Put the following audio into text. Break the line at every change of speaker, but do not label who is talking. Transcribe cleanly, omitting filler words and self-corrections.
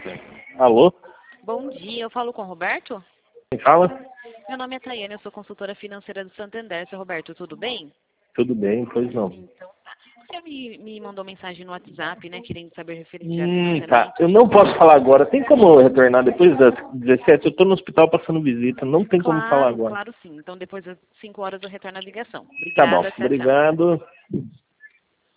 Alô?
Bom dia, eu falo com o Roberto?
Quem fala?
Meu nome é Tayane, eu sou consultora financeira do Santander. Seu Roberto, tudo bem?
Tudo bem, pois não.
Então tá. Você me mandou mensagem no WhatsApp, né, querendo saber referente a
Tá.
financiamento?
Eu não posso falar agora. Tem como eu retornar depois das 17? Eu tô no hospital passando visita. Não tem como falar
Claro,
agora.
claro sim. Então depois das 5 horas eu retorno a ligação.
Tá bom.
Obrigada, tchau, tchau.
Obrigado.